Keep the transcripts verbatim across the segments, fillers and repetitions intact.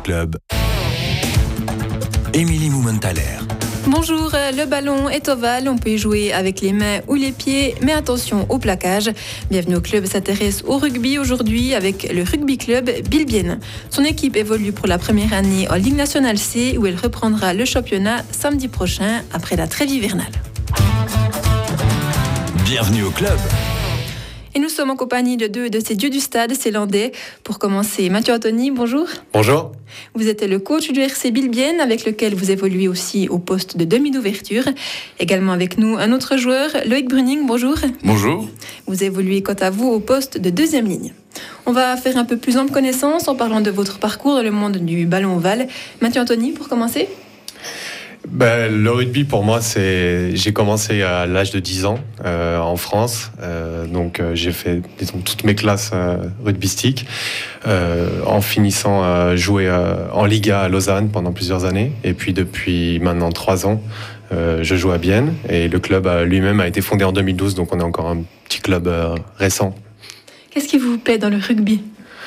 Club. Émilie Mumenthaler. Bonjour, le ballon est ovale, on peut y jouer avec les mains ou les pieds, mais attention au plaquage. Bienvenue au club s'intéresse au rugby aujourd'hui avec le rugby club Bilbienne. Son équipe évolue pour la première année en Ligue nationale C où elle reprendra le championnat samedi prochain après la trêve hivernale. Bienvenue au club. Et nous sommes en compagnie de deux de ces dieux du stade célandais. Pour commencer, Mathieu Anthony, bonjour. Bonjour. Vous êtes le coach du R C Bilbienne avec lequel vous évoluez aussi au poste de demi d'ouverture. Également avec nous un autre joueur, Loïc Bruning, bonjour. Bonjour. Vous évoluez quant à vous au poste de deuxième ligne. On va faire un peu plus ample connaissance en parlant de votre parcours dans le monde du ballon ovale. Mathieu Anthony, pour commencer. Ben, le rugby, pour moi, c'est... j'ai commencé à l'âge de dix ans euh, en France. Euh, donc, euh, j'ai fait disons, toutes mes classes euh, rugbystiques euh, en finissant à jouer euh, en Liga à Lausanne pendant plusieurs années. Et puis, depuis maintenant trois ans, euh, je joue à Bienne. Et le club a, lui-même a été fondé en deux mille douze, donc on est encore un petit club euh, récent. Qu'est-ce qui vous plaît dans le rugby ?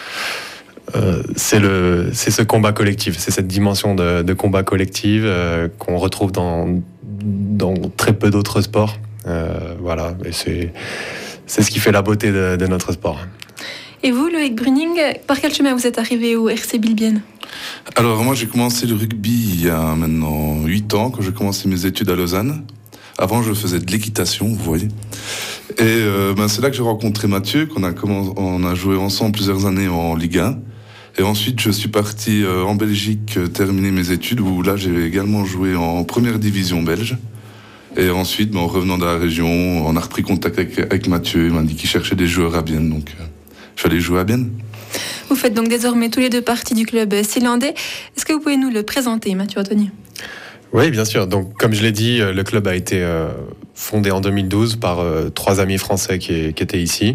Euh, c'est, le, c'est ce combat collectif, c'est cette dimension de, de combat collectif euh, qu'on retrouve dans, dans très peu d'autres sports. Euh, voilà, et c'est, c'est ce qui fait la beauté de, de notre sport. Et vous, Loïc Bruning, par quel chemin vous êtes arrivé au R C Bilbienne ? Alors moi j'ai commencé le rugby il y a maintenant huit ans, quand j'ai commencé mes études à Lausanne. Avant je faisais de l'équitation, vous voyez. Et euh, ben, c'est là que j'ai rencontré Mathieu, qu'on a, commencé, on a joué ensemble plusieurs années en Ligue un. Et ensuite, je suis parti euh, en Belgique euh, terminer mes études, où là, j'ai également joué en première division belge. Et ensuite, ben, en revenant de la région, on a repris contact avec, avec Mathieu. Il m'a dit qu'il cherchait des joueurs à Bienne, donc euh, je suis allé jouer à Bienne. Vous faites donc désormais tous les deux partie du club célandais. Est-ce que vous pouvez nous le présenter, Mathieu Anthony ? Oui, bien sûr. Donc, comme je l'ai dit, le club a été euh, fondé en deux mille douze par euh, trois amis français qui, qui étaient ici.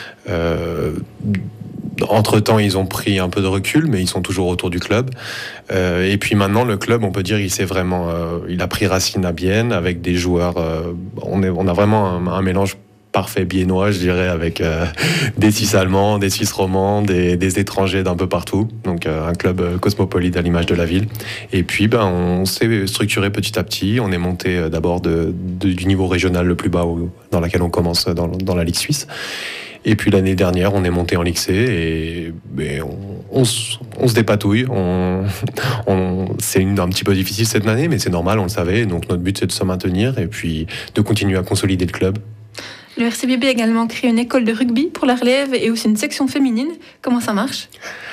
Euh, Entre-temps, ils ont pris un peu de recul, mais ils sont toujours autour du club. Euh, et puis maintenant, le club, on peut dire, il s'est vraiment, euh, il a pris racine à Bienne avec des joueurs. Euh, on, est, on a vraiment un, un mélange parfait biennois, je dirais, avec euh, des Suisses allemands, des Suisses romands, des, des étrangers d'un peu partout. Donc euh, un club cosmopolite à l'image de la ville. Et puis, ben, on s'est structuré petit à petit. On est monté euh, d'abord de, de, du niveau régional le plus bas, où, dans lequel on commence dans, dans la Ligue suisse. Et puis l'année dernière, on est monté en Ligue C et, et on, on, on se dépatouille. On, on, c'est une, un petit peu difficile cette année, mais c'est normal, on le savait. Donc notre but, c'est de se maintenir et puis de continuer à consolider le club. Le R C B B a également créé une école de rugby pour la relève et aussi une section féminine. Comment ça marche ?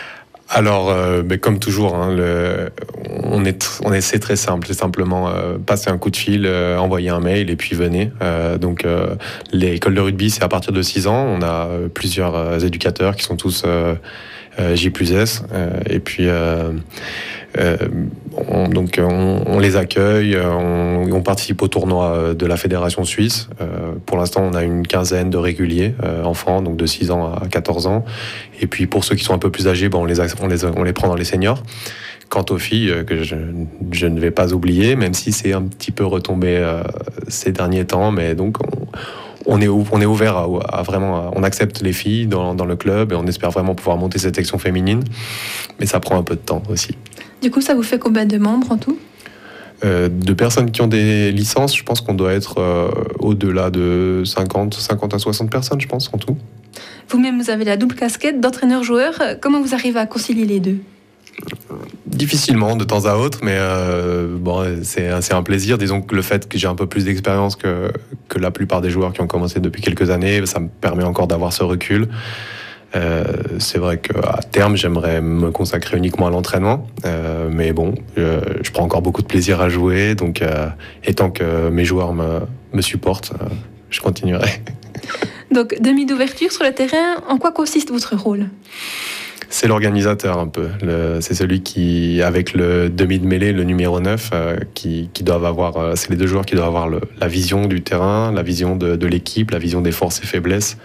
Alors, euh, mais comme toujours, hein, le, on, est, on essaie très simple, c'est simplement euh, passer un coup de fil, euh, envoyer un mail et puis venez. Euh, donc, euh, l'école de rugby, c'est à partir de six ans. On a euh, plusieurs euh, éducateurs qui sont tous euh, euh, J plus S. Euh, et puis, euh, euh, on, donc, on, on les accueille, on, on participe au tournoi de la Fédération suisse. Euh, pour l'instant, on a une quinzaine de réguliers euh, enfants, donc de six ans à quatorze ans. Et puis pour ceux qui sont un peu plus âgés, ben on, les, on, les, on les prend dans les seniors. Quant aux filles, euh, que je, je ne vais pas oublier, même si c'est un petit peu retombé euh, ces derniers temps, mais donc on, on, est, on est ouvert à, à vraiment, à, on accepte les filles dans, dans le club et on espère vraiment pouvoir monter cette section féminine, mais ça prend un peu de temps aussi. Du coup, ça vous fait combien de membres en tout ? Euh, de personnes qui ont des licences, je pense qu'on doit être euh, au-delà de cinquante, cinquante à soixante personnes, je pense, en tout. Vous-même, vous avez la double casquette d'entraîneur-joueur. Comment vous arrivez à concilier les deux ? Difficilement, de temps à autre, mais euh, bon, c'est, c'est un plaisir. Disons que le fait que j'ai un peu plus d'expérience que, que la plupart des joueurs qui ont commencé depuis quelques années, ça me permet encore d'avoir ce recul. Euh, c'est vrai qu'à terme, j'aimerais me consacrer uniquement à l'entraînement, euh, mais bon, je, je prends encore beaucoup de plaisir à jouer, donc euh, et tant que mes joueurs me, me supportent, euh, je continuerai. Donc, demi d'ouverture sur le terrain, en quoi consiste votre rôle ? C'est l'organisateur un peu. Le, c'est celui qui, avec le demi de mêlée, le numéro neuf, euh, qui, qui doivent avoir, euh, c'est les deux joueurs qui doivent avoir le, la vision du terrain, la vision de, de l'équipe, la vision des forces et faiblesses,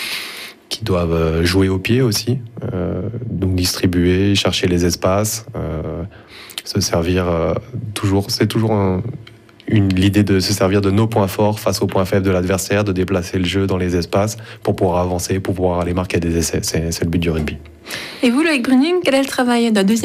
qui doivent jouer au pied aussi, euh, donc distribuer, chercher les espaces, euh, se servir euh, toujours, c'est toujours un, une, l'idée de se servir de nos points forts face aux points faibles de l'adversaire, de déplacer le jeu dans les espaces pour pouvoir avancer, pour pouvoir aller marquer des essais. C'est, c'est le but du rugby. Et vous, Loïc Bruning, quel est le travail de la deuxième ligne ?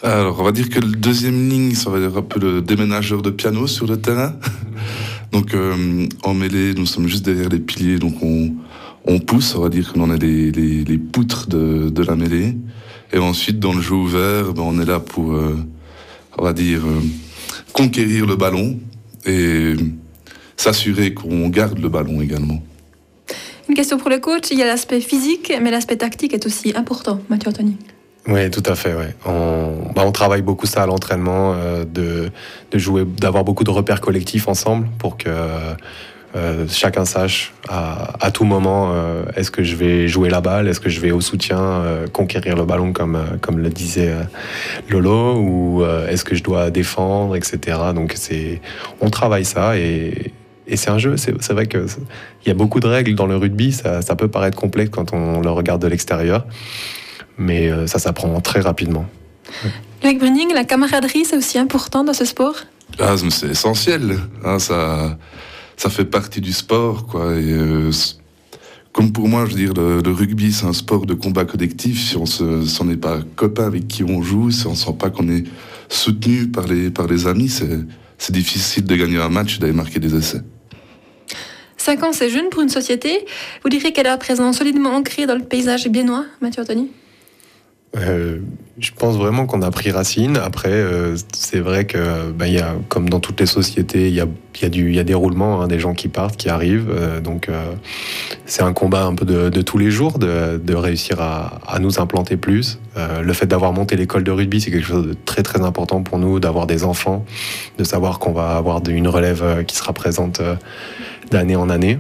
Alors, on va dire que le deuxième ligne, ça va être un peu le déménageur de piano sur le terrain. Donc, euh, en mêlée, nous sommes juste derrière les piliers, donc on, on pousse, on va dire qu'on en est les, les, les poutres de, de la mêlée. Et ensuite, dans le jeu ouvert, ben, on est là pour, euh, on va dire, euh, conquérir le ballon et s'assurer qu'on garde le ballon également. Une question pour le coach, il y a l'aspect physique, mais l'aspect tactique est aussi important, Mathieu Anthony. Oui, tout à fait. Ouais. On, bah, on travaille beaucoup ça à l'entraînement, euh, de, de jouer, d'avoir beaucoup de repères collectifs ensemble pour que euh, chacun sache à, à tout moment euh, est-ce que je vais jouer la balle, est-ce que je vais au soutien euh, conquérir le ballon comme, euh, comme le disait euh, Lolo, ou euh, est-ce que je dois défendre, et cetera. Donc c'est, on travaille ça et, et c'est un jeu. C'est, c'est vrai qu'il y a beaucoup de règles dans le rugby, ça, ça peut paraître complexe quand on le regarde de l'extérieur. Mais ça s'apprend très rapidement. Loïc Brunning, la camaraderie, c'est aussi important dans ce sport ? Ah, c'est essentiel. Hein, ça, ça fait partie du sport, quoi. Et, euh, comme pour moi, je veux dire, le, le rugby, c'est un sport de combat collectif. Si on se, si on n'est pas copain avec qui on joue, si on ne sent pas qu'on est soutenu par les, par les amis, c'est, c'est difficile de gagner un match et d'aller marquer des essais. Cinq ans, c'est jeune pour une société. Vous direz qu'elle est à présent solidement ancrée dans le paysage biennois, Mathieu Anthony ? Euh, je pense vraiment qu'on a pris racine. Après, euh, c'est vrai que, bah, y a, comme dans toutes les sociétés, il y a, y a du, y a des roulements, hein, des gens qui partent, qui arrivent. Euh, donc, euh, c'est un combat un peu de, de tous les jours, de, de réussir à, à nous implanter plus. Euh, le fait d'avoir monté l'école de rugby, c'est quelque chose de très très important pour nous, d'avoir des enfants, de savoir qu'on va avoir une relève qui sera présente euh, d'année en année.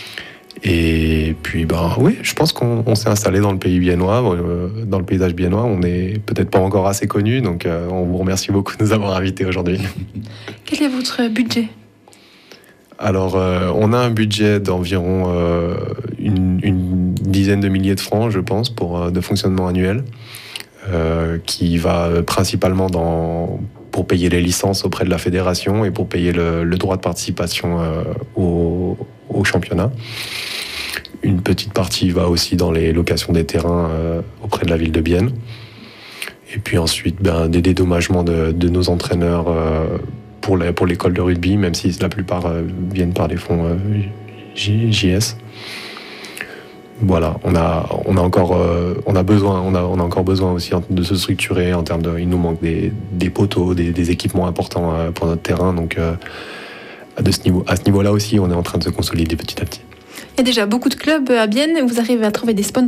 Et puis, ben oui, je pense qu'on on s'est installé dans le pays biennois, euh, dans le paysage biennois. On n'est peut-être pas encore assez connus, donc euh, on vous remercie beaucoup de nous avoir invités aujourd'hui. Quel est votre budget ? Alors, euh, on a un budget d'environ euh, une, une dizaine de milliers de francs, je pense, pour euh, de fonctionnement annuel, euh, qui va principalement dans, pour payer les licences auprès de la fédération et pour payer le, le droit de participation euh, au, au championnat. Une petite partie va aussi dans les locations des terrains euh, auprès de la ville de Bienne. Et puis ensuite, ben, des dédommagements de, de nos entraîneurs euh, pour, les, pour l'école de rugby, même si la plupart euh, viennent par des fonds euh, J S. Voilà, on a, on a encore, euh, on a besoin, on a, on a encore besoin aussi de se structurer en termes de, il nous manque des, des poteaux, des, des équipements importants euh, pour notre terrain. Donc, euh, de ce niveau, à ce niveau-là aussi, on est en train de se consolider petit à petit. Il y a déjà beaucoup de clubs à Bienne. Vous arrivez à trouver des sponsors ?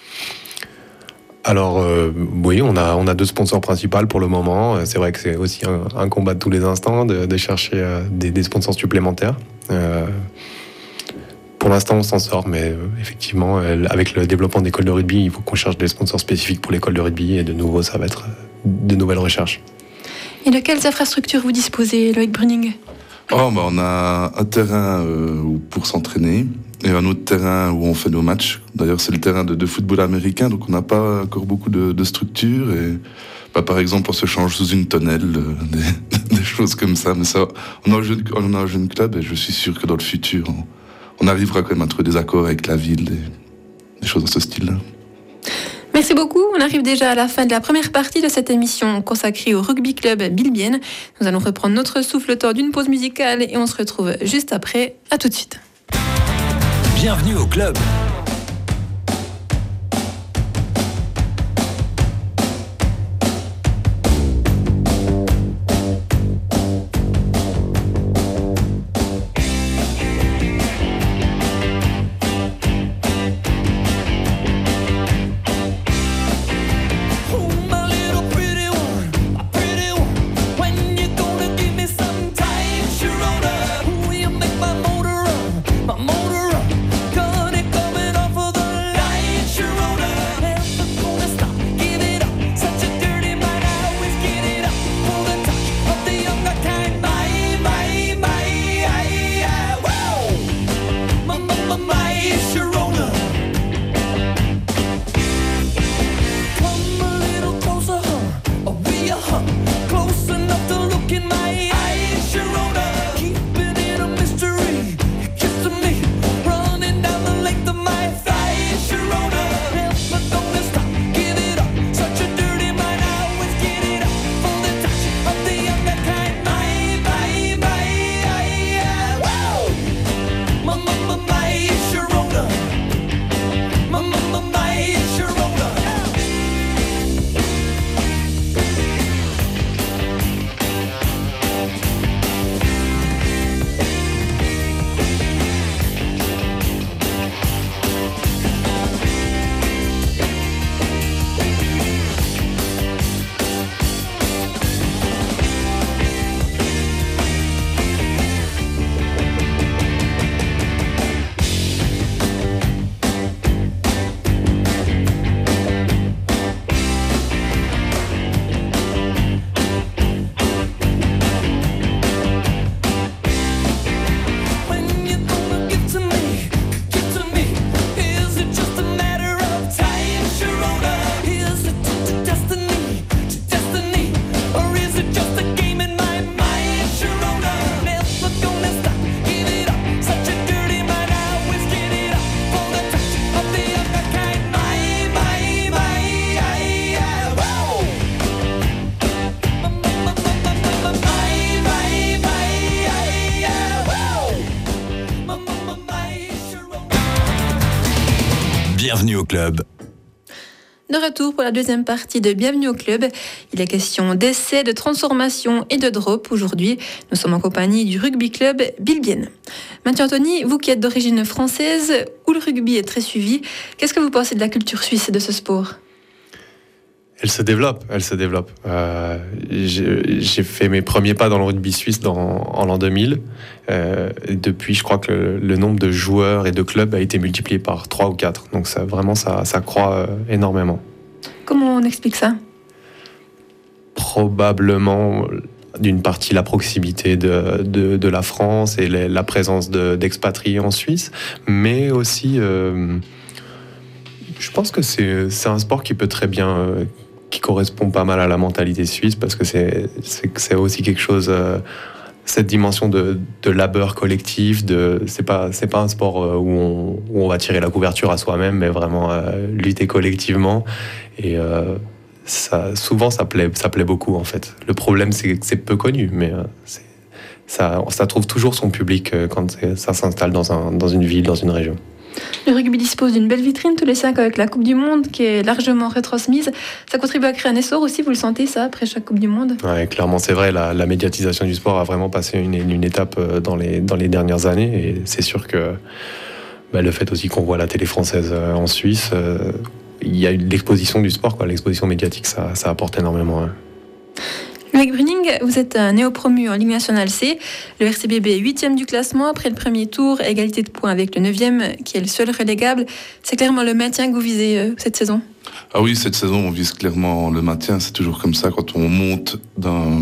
Alors, euh, oui, on a, on a deux sponsors principaux pour le moment. C'est vrai que c'est aussi un, un combat de tous les instants de, de chercher euh, des, des sponsors supplémentaires. Euh, pour l'instant, on s'en sort, mais euh, effectivement, euh, avec le développement d'écoles de rugby, il faut qu'on cherche des sponsors spécifiques pour l'école de rugby, et de nouveau, ça va être euh, de nouvelles recherches. Et de quelles infrastructures vous disposez, Loïc Brunning ? Oh, bah, on a un terrain euh, pour s'entraîner et un autre terrain où on fait nos matchs. D'ailleurs, c'est le terrain de, de football américain, donc on n'a pas encore beaucoup de, de structures. Et, bah, par exemple, on se change sous une tonnelle, euh, des, des choses comme ça. Mais ça, on a, un jeune, on a un jeune club et je suis sûr que dans le futur, on, on arrivera quand même à trouver des accords avec la ville, des, des choses de ce style-là. Merci beaucoup. On arrive déjà à la fin de la première partie de cette émission consacrée au rugby club Bilbienne. Nous allons reprendre notre souffle le temps d'une pause musicale et on se retrouve juste après. À tout de suite. Bienvenue au club. My motor run, gonna come Bienvenue au club. De retour pour la deuxième partie de Bienvenue au club. Il est question d'essais, de transformation et de drop. Aujourd'hui, nous sommes en compagnie du rugby club Bilbienne. Mathieu Anthony, vous qui êtes d'origine française, où le rugby est très suivi, qu'est-ce que vous pensez de la culture suisse et de ce sport ? Elle se développe, elle se développe. Euh, j'ai, j'ai fait mes premiers pas dans le rugby suisse dans, en l'an deux mille. Euh, et depuis, je crois que le, le nombre de joueurs et de clubs a été multiplié par trois ou quatre. Donc ça, vraiment, ça, ça croît euh, énormément. Comment on explique ça ? Probablement, d'une partie, la proximité de, de, de la France et les, la présence de, d'expatriés en Suisse, mais aussi, euh, je pense que c'est, c'est un sport qui peut très bien... Euh, qui correspond pas mal à la mentalité suisse, parce que c'est, c'est, c'est aussi quelque chose, euh, cette dimension de, de labeur collectif, de, c'est pas, c'est pas un sport où on, où on va tirer la couverture à soi-même, mais vraiment euh, lutter collectivement. Et euh, ça, souvent, ça plaît, ça plaît beaucoup, en fait. Le problème, c'est que c'est peu connu, mais euh, c'est, ça, ça trouve toujours son public euh, quand ça s'installe dans, un, dans une ville, dans une région. Le rugby dispose d'une belle vitrine tous les cinq avec la Coupe du Monde qui est largement retransmise. Ça contribue à créer un essor aussi, vous le sentez ça, après chaque Coupe du Monde ? Ouais, clairement, c'est vrai, la, la médiatisation du sport a vraiment passé une, une étape dans les, dans les dernières années, et c'est sûr que bah, le fait aussi qu'on voit la télé française en Suisse, euh, il y a eu l'exposition du sport, quoi. L'exposition médiatique, ça, ça apporte énormément. Hein. Loïc Bruning, vous êtes un néo-promu en Ligue nationale C. Le R C B B est huitième du classement après le premier tour, à égalité de points avec le neuvième, qui est le seul relégable. C'est clairement le maintien que vous visez euh, cette saison ? Ah oui, cette saison, on vise clairement le maintien. C'est toujours comme ça, quand on monte d'un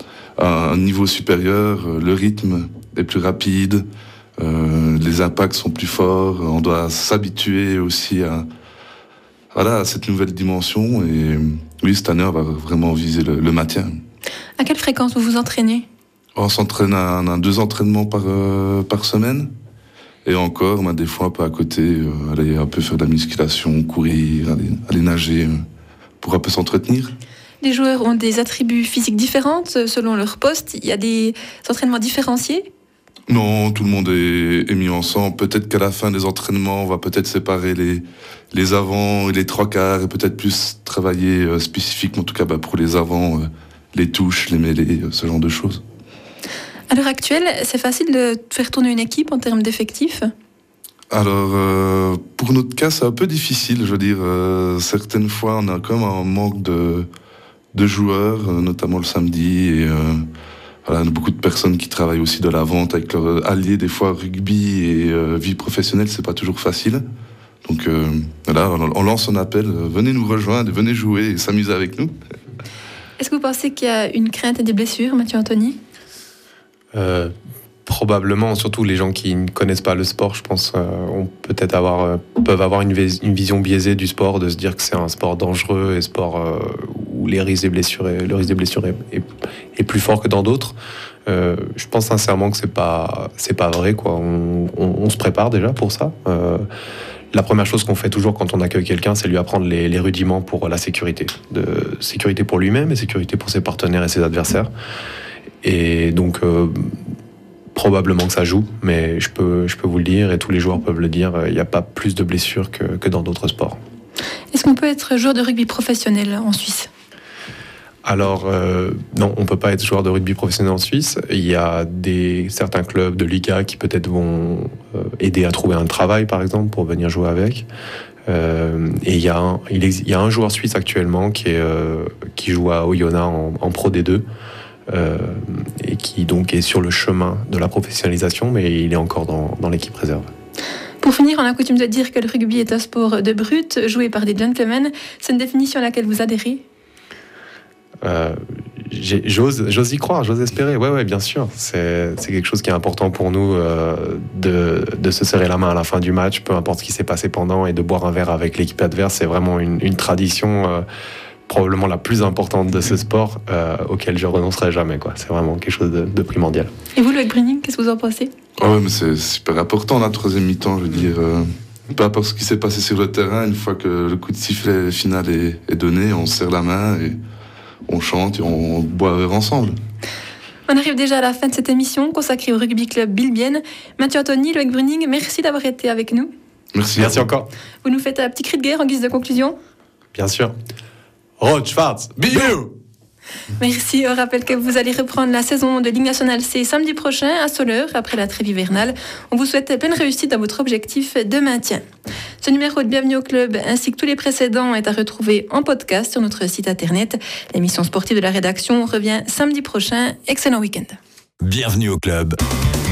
à un niveau supérieur, le rythme est plus rapide, euh, les impacts sont plus forts, on doit s'habituer aussi à, voilà, à cette nouvelle dimension. Et oui, cette année, on va vraiment viser le, le maintien. À quelle fréquence vous vous entraînez ? On s'entraîne à, à deux entraînements par, euh, par semaine. Et encore, bah, des fois un peu à côté, euh, aller un peu faire de la musculation, courir, aller, aller nager, euh, pour un peu s'entretenir. Les joueurs ont des attributs physiques différents selon leur poste. Il y a des entraînements différenciés ? Non, tout le monde est, est mis ensemble. Peut-être qu'à la fin des entraînements, on va peut-être séparer les, les avants et les trois quarts et peut-être plus travailler euh, spécifiquement, en tout cas bah, pour les avants, euh, les touches, les mêlées, euh, ce genre de choses. À l'heure actuelle, c'est facile de faire tourner une équipe en termes d'effectifs ? Alors, euh, pour notre cas, c'est un peu difficile. Je veux dire, euh, certaines fois, on a comme un manque de, de joueurs, euh, notamment le samedi. Et euh, voilà, on a beaucoup de personnes qui travaillent aussi de la vente avec leurs alliés. Des fois, rugby et euh, vie professionnelle, c'est pas toujours facile. Donc, euh, voilà, on, on lance un appel. Euh, venez nous rejoindre, venez jouer et s'amuser avec nous. Est-ce que vous pensez qu'il y a une crainte des blessures, Mathieu Anthony ? Euh, probablement, surtout les gens qui ne connaissent pas le sport, je pense, euh, ont peut-être avoir, euh, peuvent avoir une, vis- une vision biaisée du sport, de se dire que c'est un sport dangereux et sport euh, où les risques des blessures est, le risque des blessures est, est, est plus fort que dans d'autres. Euh, je pense sincèrement que c'est pas, c'est pas vrai, quoi. On, on, on se prépare déjà pour ça. Euh, La première chose qu'on fait toujours quand on accueille quelqu'un, c'est lui apprendre les, les rudiments pour la sécurité. De sécurité pour lui-même et sécurité pour ses partenaires et ses adversaires. Et donc, euh, probablement que ça joue, mais je peux, je peux vous le dire, et tous les joueurs peuvent le dire, il n'y a pas plus de blessures que, que dans d'autres sports. Est-ce qu'on peut être joueur de rugby professionnel en Suisse ? Alors, euh, non, on ne peut pas être joueur de rugby professionnel en Suisse. Il y a des, certains clubs de Liga qui peut-être vont euh, aider à trouver un travail, par exemple, pour venir jouer avec. Euh, et il y, a un, il, ex, il y a un joueur suisse actuellement qui, est, euh, qui joue à Oyonnax en, en Pro D deux euh, et qui donc est sur le chemin de la professionnalisation, mais il est encore dans, dans l'équipe réserve. Pour finir, on a coutume de dire que le rugby est un sport de brut, joué par des gentlemen. C'est une définition à laquelle vous adhérez ? Euh, j'ose, j'ose y croire, j'ose espérer. Ouais, ouais, bien sûr. C'est, c'est quelque chose qui est important pour nous euh, de, de se serrer la main à la fin du match, peu importe ce qui s'est passé pendant, et de boire un verre avec l'équipe adverse. C'est vraiment une, une tradition euh, probablement la plus importante de ce sport euh, auquel je renoncerai jamais, quoi. C'est vraiment quelque chose de, de primordial. Et vous, Loïc Bruning, qu'est-ce que vous en pensez ? Oh ouais, mais c'est super important la troisième mi-temps, je veux dire. Euh, peu importe ce qui s'est passé sur le terrain, une fois que le coup de sifflet final est, est donné, on se serre la main et on chante et on boit un verre ensemble. On arrive déjà à la fin de cette émission consacrée au rugby club Bilbienne. Mathieu Anthony, Loïc Bruning, merci d'avoir été avec nous. Merci. Merci encore. Vous nous faites un petit cri de guerre en guise de conclusion? Bien sûr. Rot, Schwarz, Bio. Merci. On rappelle que vous allez reprendre la saison de Ligue nationale C samedi prochain à Soleure, après la trêve hivernale. On vous souhaite pleine réussite dans votre objectif de maintien. Ce numéro de Bienvenue au Club, ainsi que tous les précédents, est à retrouver en podcast sur notre site internet. L'émission sportive de la rédaction revient samedi prochain. Excellent week-end. Bienvenue au club.